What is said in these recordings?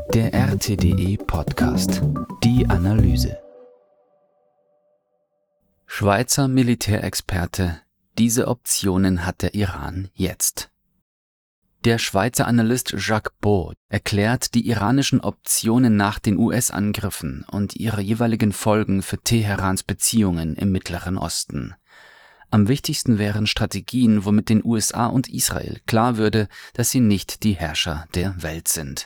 Der RTDE Podcast. Die Analyse. Schweizer Militärexperte: Diese Optionen hat der Iran jetzt. Der Schweizer Analyst Jacques Beau erklärt die iranischen Optionen nach den US-Angriffen und ihre jeweiligen Folgen für Teherans Beziehungen im Mittleren Osten. Am wichtigsten wären Strategien, womit den USA und Israel klar würde, dass sie nicht die Herrscher der Welt sind.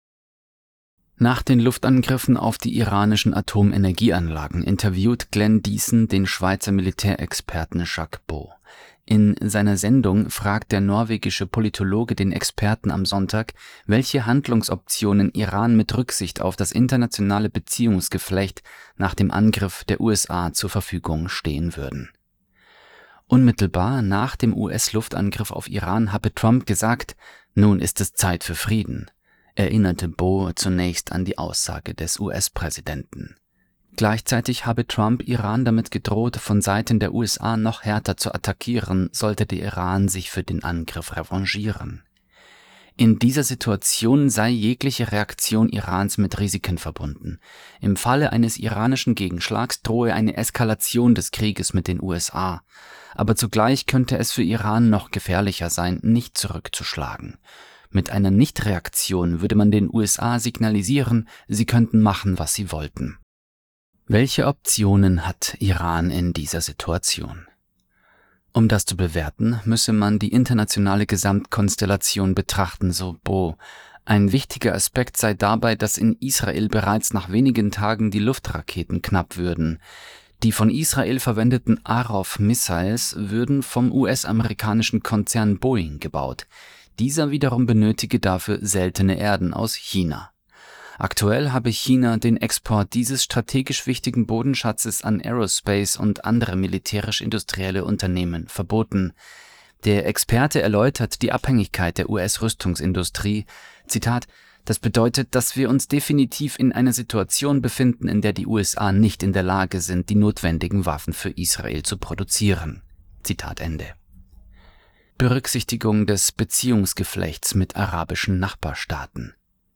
Nach den Luftangriffen auf die iranischen Atomenergieanlagen interviewt Glenn Diesen den Schweizer Militärexperten Jacques Beau. In seiner Sendung fragt der norwegische Politologe den Experten am Sonntag, welche Handlungsoptionen Iran mit Rücksicht auf das internationale Beziehungsgeflecht nach dem Angriff der USA zur Verfügung stehen würden. Unmittelbar nach dem US-Luftangriff auf Iran habe Trump gesagt, nun ist es Zeit für Frieden, erinnerte Beau zunächst an die Aussage des US-Präsidenten. Gleichzeitig habe Trump Iran damit gedroht, von Seiten der USA noch härter zu attackieren, sollte der Iran sich für den Angriff revanchieren. In dieser Situation sei jegliche Reaktion Irans mit Risiken verbunden. Im Falle eines iranischen Gegenschlags drohe eine Eskalation des Krieges mit den USA. Aber zugleich könnte es für Iran noch gefährlicher sein, nicht zurückzuschlagen. Mit einer Nichtreaktion würde man den USA signalisieren, sie könnten machen, was sie wollten. Welche Optionen hat Iran in dieser Situation? Um das zu bewerten, müsse man die internationale Gesamtkonstellation betrachten, so Beau. Ein wichtiger Aspekt sei dabei, dass in Israel bereits nach wenigen Tagen die Luftraketen knapp würden. Die von Israel verwendeten Arrow-Missiles würden vom US-amerikanischen Konzern Boeing gebaut. Dieser wiederum benötige dafür seltene Erden aus China. Aktuell habe China den Export dieses strategisch wichtigen Bodenschatzes an Aerospace und andere militärisch-industrielle Unternehmen verboten. Der Experte erläutert die Abhängigkeit der US-Rüstungsindustrie. Zitat: Das bedeutet, dass wir uns definitiv in einer Situation befinden, in der die USA nicht in der Lage sind, die notwendigen Waffen für Israel zu produzieren. Zitat Ende. Berücksichtigung des Beziehungsgeflechts mit arabischen Nachbarstaaten.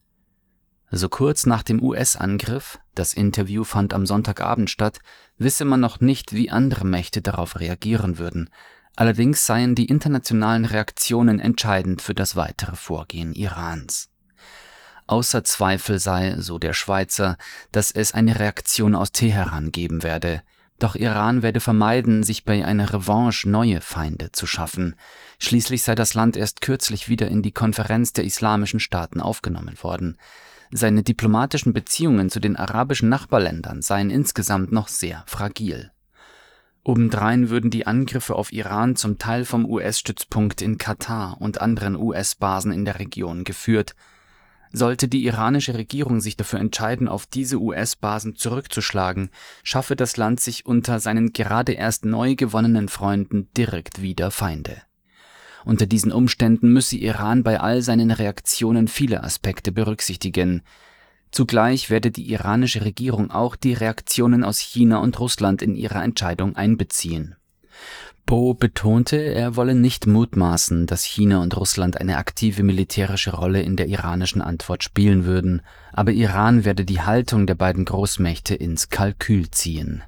So kurz nach dem US-Angriff, das Interview fand am Sonntagabend statt, wisse man noch nicht, wie andere Mächte darauf reagieren würden. Allerdings seien die internationalen Reaktionen entscheidend für das weitere Vorgehen Irans. Außer Zweifel sei, so der Schweizer, dass es eine Reaktion aus Teheran geben werde. Doch Iran werde vermeiden, sich bei einer Revanche neue Feinde zu schaffen. Schließlich sei das Land erst kürzlich wieder in die Konferenz der islamischen Staaten aufgenommen worden. Seine diplomatischen Beziehungen zu den arabischen Nachbarländern seien insgesamt noch sehr fragil. Obendrein würden die Angriffe auf Iran zum Teil vom US-Stützpunkt in Katar und anderen US-Basen in der Region geführt. Sollte die iranische Regierung sich dafür entscheiden, auf diese US-Basen zurückzuschlagen, schaffe das Land sich unter seinen gerade erst neu gewonnenen Freunden direkt wieder Feinde. Unter diesen Umständen müsse Iran bei all seinen Reaktionen viele Aspekte berücksichtigen. Zugleich werde die iranische Regierung auch die Reaktionen aus China und Russland in ihre Entscheidung einbeziehen. Beau betonte, er wolle nicht mutmaßen, dass China und Russland eine aktive militärische Rolle in der iranischen Antwort spielen würden, aber Iran werde die Haltung der beiden Großmächte ins Kalkül ziehen.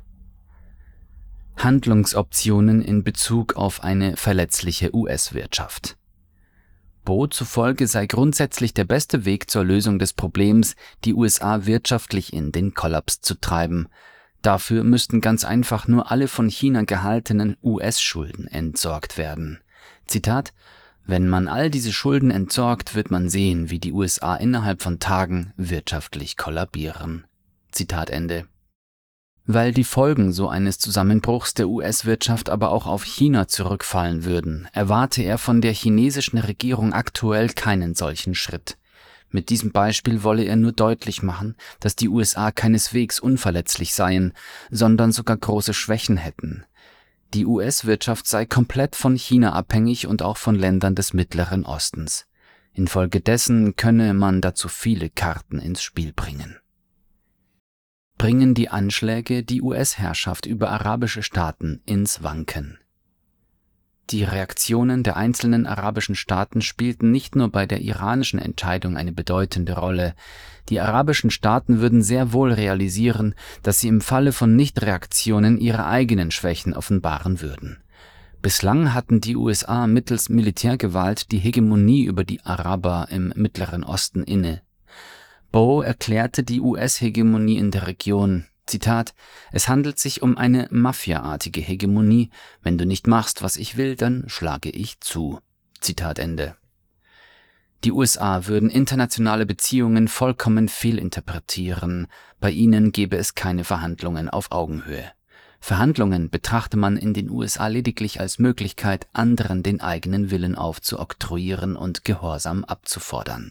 Handlungsoptionen in Bezug auf eine verletzliche US-Wirtschaft. Beau zufolge sei grundsätzlich der beste Weg zur Lösung des Problems, die USA wirtschaftlich in den Kollaps zu treiben. Dafür müssten ganz einfach nur alle von China gehaltenen US-Schulden entsorgt werden. Zitat: Wenn man all diese Schulden entsorgt, wird man sehen, wie die USA innerhalb von Tagen wirtschaftlich kollabieren. Zitat Ende. Weil die Folgen so eines Zusammenbruchs der US-Wirtschaft aber auch auf China zurückfallen würden, erwarte er von der chinesischen Regierung aktuell keinen solchen Schritt. Mit diesem Beispiel wolle er nur deutlich machen, dass die USA keineswegs unverletzlich seien, sondern sogar große Schwächen hätten. Die US-Wirtschaft sei komplett von China abhängig und auch von Ländern des Mittleren Ostens. Infolgedessen könne man dazu viele Karten ins Spiel bringen. Bringen die Anschläge die US-Herrschaft über arabische Staaten ins Wanken. Die Reaktionen der einzelnen arabischen Staaten spielten nicht nur bei der iranischen Entscheidung eine bedeutende Rolle. Die arabischen Staaten würden sehr wohl realisieren, dass sie im Falle von Nichtreaktionen ihre eigenen Schwächen offenbaren würden. Bislang hatten die USA mittels Militärgewalt die Hegemonie über die Araber im Mittleren Osten inne. Bowe erklärte die US-Hegemonie in der Region, Zitat, es handelt sich um eine mafiaartige Hegemonie, wenn du nicht machst, was ich will, dann schlage ich zu. Zitat Ende. Die USA würden internationale Beziehungen vollkommen fehlinterpretieren, bei ihnen gäbe es keine Verhandlungen auf Augenhöhe. Verhandlungen betrachte man in den USA lediglich als Möglichkeit, anderen den eigenen Willen aufzuoktroyieren und Gehorsam abzufordern.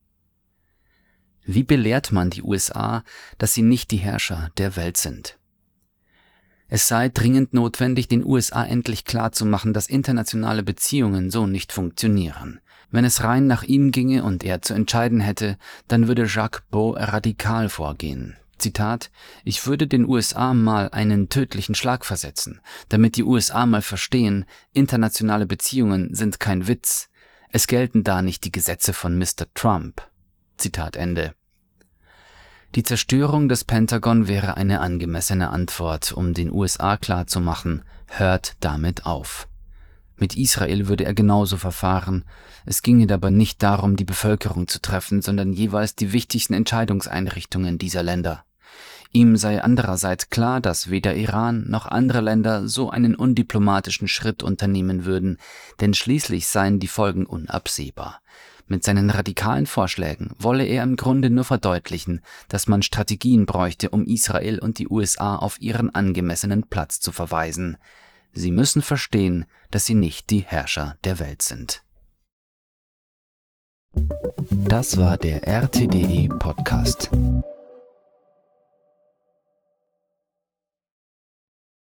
Wie belehrt man die USA, dass sie nicht die Herrscher der Welt sind? Es sei dringend notwendig, den USA endlich klarzumachen, dass internationale Beziehungen so nicht funktionieren. Wenn es rein nach ihm ginge und er zu entscheiden hätte, dann würde Jacques Bowe radikal vorgehen. Zitat, ich würde den USA mal einen tödlichen Schlag versetzen, damit die USA mal verstehen, internationale Beziehungen sind kein Witz. Es gelten da nicht die Gesetze von Mr. Trump. Zitat Ende. Die Zerstörung des Pentagon wäre eine angemessene Antwort, um den USA klarzumachen, hört damit auf. Mit Israel würde er genauso verfahren. Es ginge dabei nicht darum, die Bevölkerung zu treffen, sondern jeweils die wichtigsten Entscheidungseinrichtungen dieser Länder. Ihm sei andererseits klar, dass weder Iran noch andere Länder so einen undiplomatischen Schritt unternehmen würden, denn schließlich seien die Folgen unabsehbar. Mit seinen radikalen Vorschlägen wolle er im Grunde nur verdeutlichen, dass man Strategien bräuchte, um Israel und die USA auf ihren angemessenen Platz zu verweisen. Sie müssen verstehen, dass sie nicht die Herrscher der Welt sind. Das war der RTDE Podcast.